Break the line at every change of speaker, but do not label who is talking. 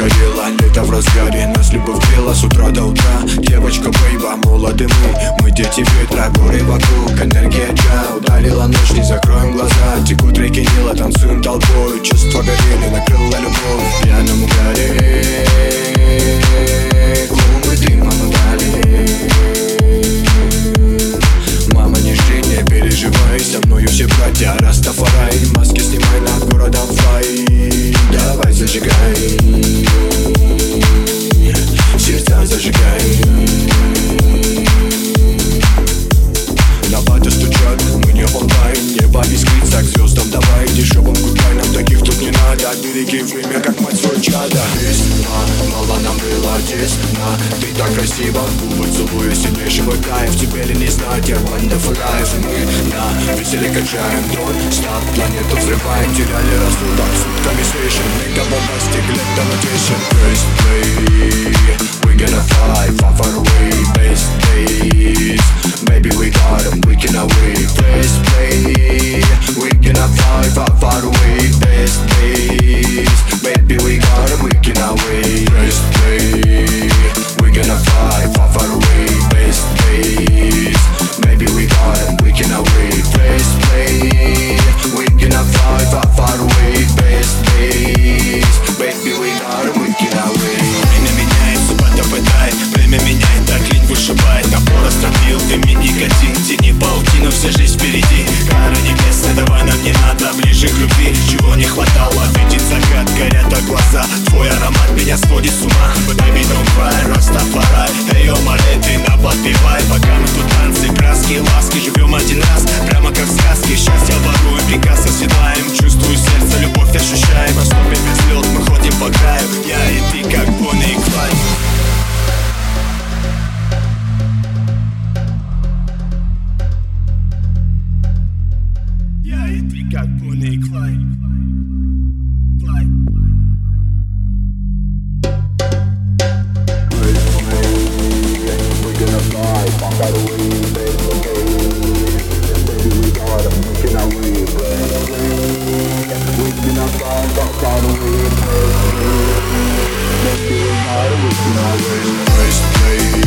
горело, лето в разгаре, нас любовь грела с утра до утра. Девочка бейба, молоды мы дети ветра. Горы вокруг, энергия джа, ударила ночь, не закроем глаза. Текут реки Нила, танцуем толпой, чувства горели, накрыла любовь в пьяном угаре. Клубы дыма дали. Мама, не жди, не переживай, со мною все братья Растафарай. Маски снимай, над городом флай. Давай зажигай, сердца зажигай. На баты стучат, мы не онлайн. Небо искрится, к звездам давай. Дешевым гудбай, нам таких тут не надо. Береги время, как мать свой чада. Весна, мало нам было тесно. Ты так красиво, губы целую, сильнейшего кайф. Теперь не знать, я wonderful life. Мы на веселе качаем, don't stop. Планету взрываем, теряли рассудок. Сутками свежим, make a bombastic, let the notation. First play, we gonna fly far, far away. Best days, baby we got 'em, we can away. First play, we gonna fly far, far away. Best days, baby we got 'em, we can away. First play, we gonna fly far, far away. Best days, baby we got 'em, we can away. First play, we gonna fly far, far away. Best days, baby we got 'em, we can away.
Время меняет, суббота пытает, время меняет, так лень вышибает. Напор остановил, дыми никотин, тени паутину, вся жизнь впереди. Кара небесная, давай нам не надо, ближе к любви. Чего не хватало, видеть закат, горят глаза. Твой аромат меня сводит с ума. Baby don't cry, Растафарай. Эй, о, море, ты нам подпевай. Пока мы тут танцы, краски, ласки. Живем один раз, прямо как в сказке. Счастье ворую, Пикассо седлаем. Чувствую сердце, любовь ощущаем. Растопим взлет, мы ходим по краю. Я и ты, как Бонни и Клайд. Я и ты, как Бонни и Клайд.
First play,